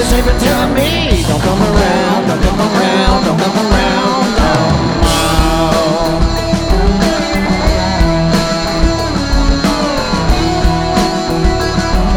safer to me. Don't come around, don't come around, don't come around.